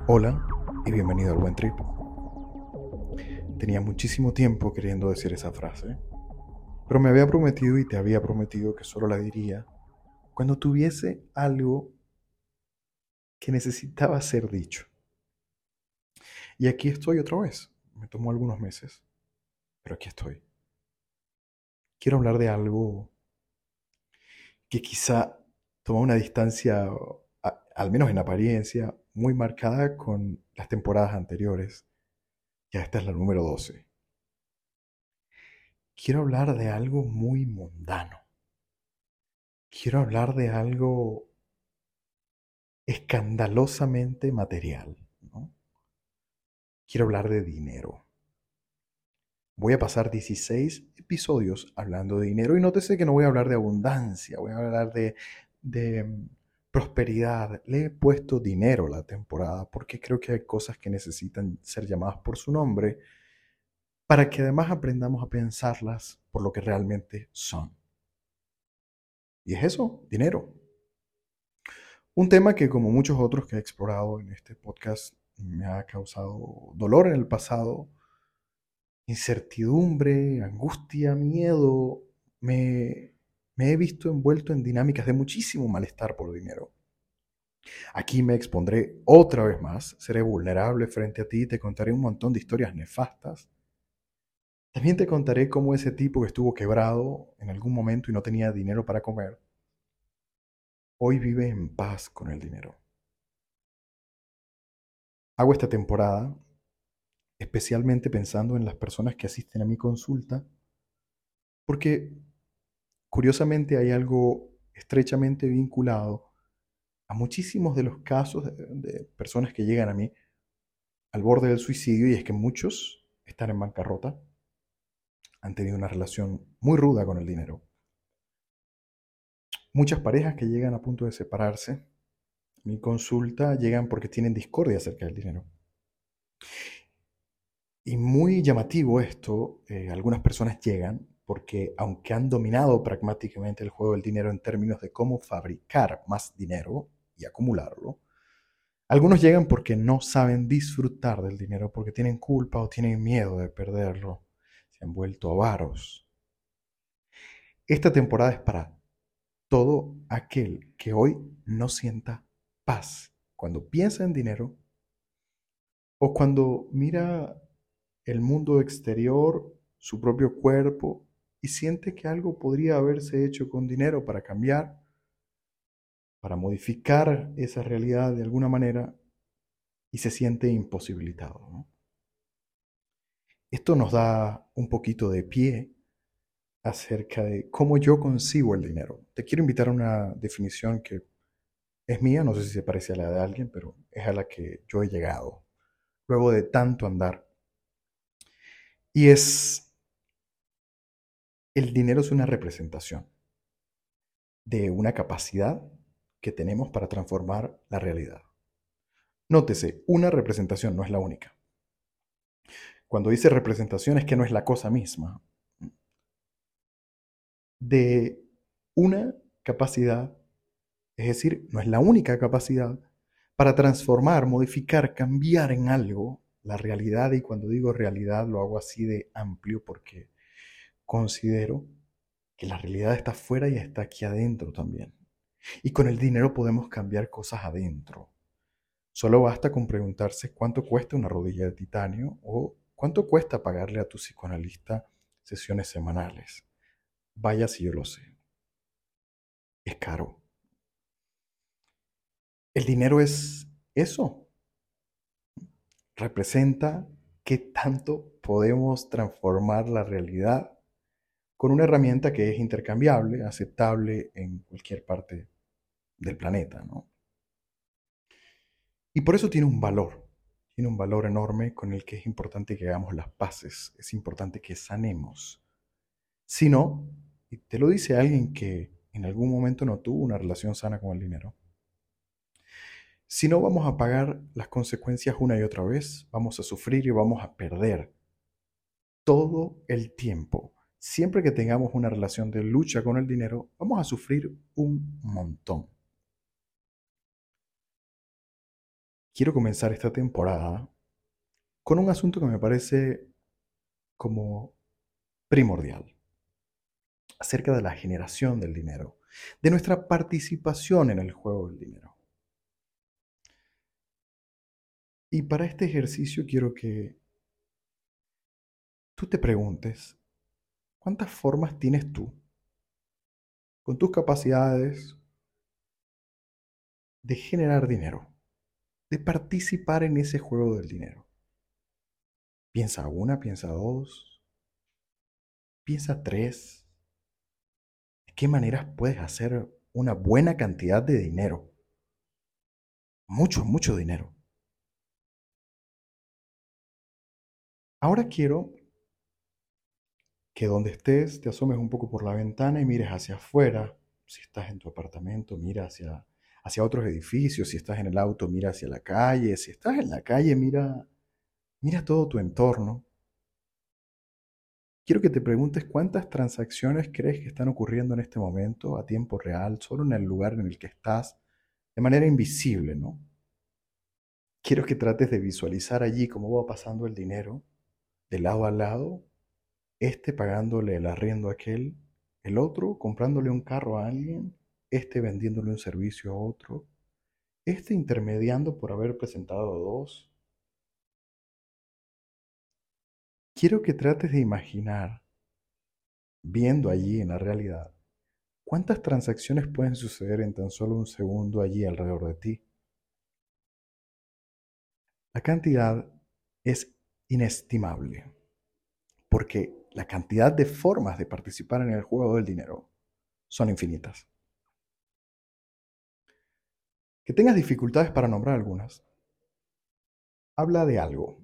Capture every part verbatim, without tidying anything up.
Hola y bienvenido al Buen Trip. Tenía muchísimo tiempo queriendo decir esa frase, pero me había prometido y te había prometido que solo la diría cuando tuviese algo que necesitaba ser dicho. Y aquí estoy otra vez. Me tomó algunos meses, pero aquí estoy. Quiero hablar de algo que quizá toma una distancia, a- al menos en apariencia, muy marcada con las temporadas anteriores. Ya esta es la número doce. Quiero hablar de algo muy mundano. Quiero hablar de algo escandalosamente material, ¿no? Quiero hablar de dinero. Voy a pasar dieciséis episodios hablando de dinero y nótese que no voy a hablar de abundancia, voy a hablar de, de mm, prosperidad. Le he puesto dinero a la temporada porque creo que hay cosas que necesitan ser llamadas por su nombre para que además aprendamos a pensarlas por lo que realmente son. Y es eso, dinero. Un tema que, como muchos otros que he explorado en este podcast, me ha causado dolor en el pasado, incertidumbre, angustia, miedo. Me, me he visto envuelto en dinámicas de muchísimo malestar por dinero. Aquí me expondré otra vez más, seré vulnerable frente a ti, te contaré un montón de historias nefastas. También te contaré cómo ese tipo que estuvo quebrado en algún momento y no tenía dinero para comer, hoy vive en paz con el dinero. Hago esta temporada especialmente pensando en las personas que asisten a mi consulta, porque curiosamente hay algo estrechamente vinculado a muchísimos de los casos de, de personas que llegan a mí al borde del suicidio, y es que muchos están en bancarrota, han tenido una relación muy ruda con el dinero. Muchas parejas que llegan a punto de separarse, a mi consulta llegan porque tienen discordia acerca del dinero. Y muy llamativo esto, eh, algunas personas llegan porque aunque han dominado pragmáticamente el juego del dinero en términos de cómo fabricar más dinero y acumularlo, algunos llegan porque no saben disfrutar del dinero, porque tienen culpa o tienen miedo de perderlo, se han vuelto avaros. Esta temporada es para todo aquel que hoy no sienta paz cuando piensa en dinero o cuando mira el mundo exterior, su propio cuerpo, y siente que algo podría haberse hecho con dinero para cambiar, para modificar esa realidad de alguna manera, y se siente imposibilitado, ¿no? Esto nos da un poquito de pie acerca de cómo yo concibo el dinero. Te quiero invitar a una definición que es mía, no sé si se parece a la de alguien, pero es a la que yo he llegado luego de tanto andar. Y es, el dinero es una representación de una capacidad que tenemos para transformar la realidad. Nótese, una representación no es la única. Cuando dice representación es que no es la cosa misma. De una capacidad, es decir, no es la única capacidad para transformar, modificar, cambiar en algo la realidad. Y cuando digo realidad lo hago así de amplio porque considero que la realidad está afuera y está aquí adentro también. Y con el dinero podemos cambiar cosas adentro. Solo basta con preguntarse cuánto cuesta una rodilla de titanio o cuánto cuesta pagarle a tu psicoanalista sesiones semanales. Vaya si yo lo sé. Es caro. El dinero es eso. Representa qué tanto podemos transformar la realidad con una herramienta que es intercambiable, aceptable en cualquier parte del planeta, ¿no? Y por eso tiene un valor, tiene un valor enorme con el que es importante que hagamos las paces, es importante que sanemos. Si no, y te lo dice alguien que en algún momento no tuvo una relación sana con el dinero, si no vamos a pagar las consecuencias una y otra vez, vamos a sufrir y vamos a perder todo el tiempo. Siempre que tengamos una relación de lucha con el dinero, vamos a sufrir un montón. quiero comenzar esta temporada con un asunto que me parece como primordial, acerca de la generación del dinero, de nuestra participación en el juego del dinero. Y para este ejercicio quiero que tú te preguntes, ¿cuántas formas tienes tú, con tus capacidades, de generar dinero, de participar en ese juego del dinero? Piensa una, piensa dos, piensa tres. ¿De qué maneras puedes hacer una buena cantidad de dinero? Mucho, mucho dinero. Ahora quiero que donde estés te asomes un poco por la ventana y mires hacia afuera. Si estás en tu apartamento, mira hacia, hacia otros edificios. Si estás en el auto, mira hacia la calle. Si estás en la calle, mira, mira todo tu entorno. Quiero que te preguntes cuántas transacciones crees que están ocurriendo en este momento a tiempo real, solo en el lugar en el que estás, de manera invisible, ¿no? Quiero que trates de visualizar allí cómo va pasando el dinero, de lado a lado, este pagándole el arriendo a aquel, el otro comprándole un carro a alguien, este vendiéndole un servicio a otro, este intermediando por haber presentado dos. Quiero que trates de imaginar, viendo allí en la realidad, cuántas transacciones pueden suceder en tan solo un segundo allí alrededor de ti. La cantidad es inestimable, porque la cantidad de formas de participar en el juego del dinero son infinitas. Que tengas dificultades para nombrar algunas, habla de algo.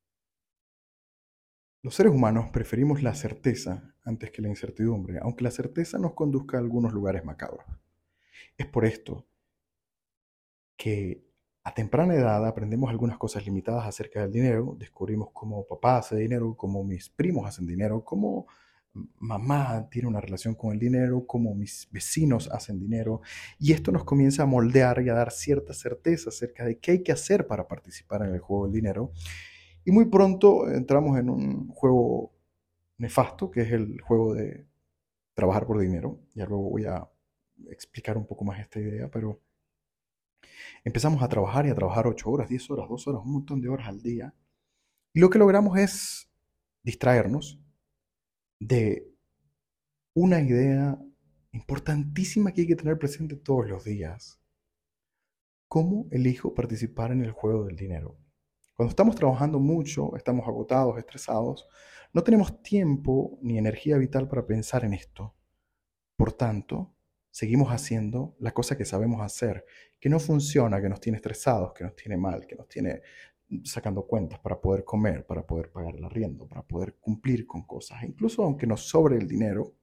Los seres humanos preferimos la certeza antes que la incertidumbre, aunque la certeza nos conduzca a algunos lugares macabros. Es por esto que a temprana edad aprendemos algunas cosas limitadas acerca del dinero, descubrimos cómo papá hace dinero, cómo mis primos hacen dinero, cómo mamá tiene una relación con el dinero, cómo mis vecinos hacen dinero, y esto nos comienza a moldear y a dar cierta certeza acerca de qué hay que hacer para participar en el juego del dinero, y muy pronto entramos en un juego nefasto, que es el juego de trabajar por dinero. Ya luego voy a explicar un poco más esta idea, pero empezamos a trabajar y a trabajar ocho horas, diez horas, dos horas, un montón de horas al día. Y lo que logramos es distraernos de una idea importantísima que hay que tener presente todos los días. ¿Cómo elijo participar en el juego del dinero? Cuando estamos trabajando mucho, estamos agotados, estresados, no tenemos tiempo ni energía vital para pensar en esto. Por tanto, seguimos haciendo la cosa que sabemos hacer, que no funciona, que nos tiene estresados, que nos tiene mal, que nos tiene sacando cuentas para poder comer, para poder pagar el arriendo, para poder cumplir con cosas. E incluso aunque nos sobre el dinero,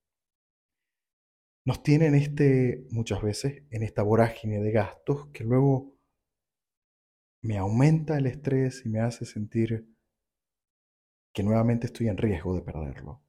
nos tiene en este, muchas veces, en esta vorágine de gastos que luego me aumenta el estrés y me hace sentir que nuevamente estoy en riesgo de perderlo.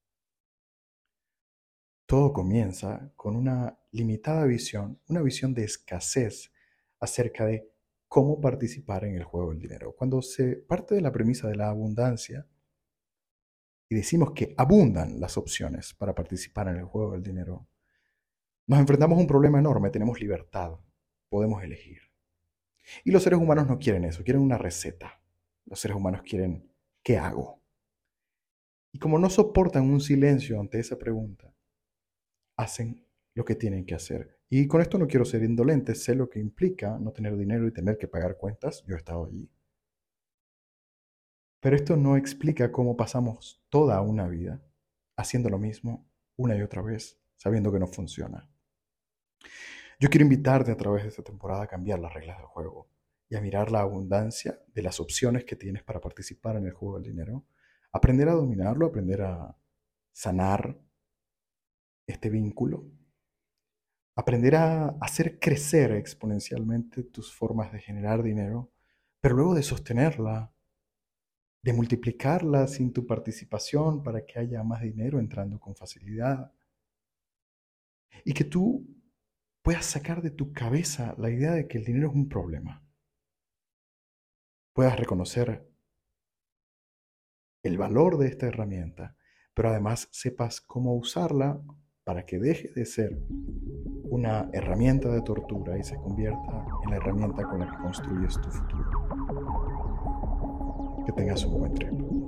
Todo comienza con una limitada visión, una visión de escasez acerca de cómo participar en el juego del dinero. Cuando se parte de la premisa de la abundancia y decimos que abundan las opciones para participar en el juego del dinero, nos enfrentamos a un problema enorme. Tenemos libertad, podemos elegir. Y los seres humanos no quieren eso, quieren una receta. Los seres humanos quieren, ¿qué hago? Y como no soportan un silencio ante esa pregunta, hacen lo que tienen que hacer. Y con esto no quiero ser indolente, sé lo que implica no tener dinero y tener que pagar cuentas, yo he estado allí. Pero esto no explica cómo pasamos toda una vida haciendo lo mismo una y otra vez, sabiendo que no funciona. Yo quiero invitarte a través de esta temporada a cambiar las reglas del juego y a mirar la abundancia de las opciones que tienes para participar en el juego del dinero, aprender a dominarlo, aprender a sanar este vínculo, aprender a hacer crecer exponencialmente tus formas de generar dinero, pero luego de sostenerla, de multiplicarla sin tu participación para que haya más dinero entrando con facilidad. Y que tú puedas sacar de tu cabeza la idea de que el dinero es un problema. puedas reconocer el valor de esta herramienta, pero además sepas cómo usarla para que deje de ser una herramienta de tortura y se convierta en la herramienta con la que construyes tu futuro. Que tengas un buen trip.